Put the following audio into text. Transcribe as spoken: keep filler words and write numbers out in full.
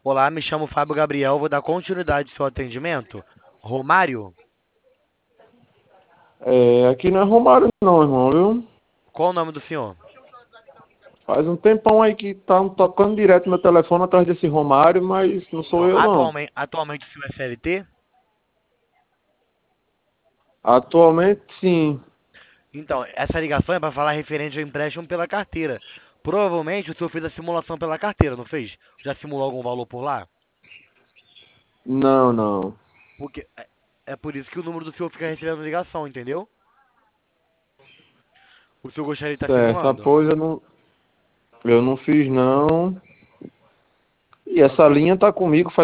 Olá, me chamo Fábio Gabriel, vou dar continuidade ao seu atendimento. Romário? É, aqui não é Romário não, irmão, viu? Qual o nome do senhor? Faz um tempão aí que tá tocando direto meu telefone atrás desse Romário, mas não sou Não, eu não. atualmente, atualmente o senhor é C L T? Atualmente sim. Então, essa ligação é para falar referente ao empréstimo pela carteira. Provavelmente o senhor fez a simulação pela carteira, não fez? Já simulou algum valor por lá? Não, não. Porque é, é por isso que o número do senhor fica recebendo ligação, entendeu? O senhor gostaria de estar Certo, simulando? após eu não, eu não fiz não. E essa Ok. linha tá comigo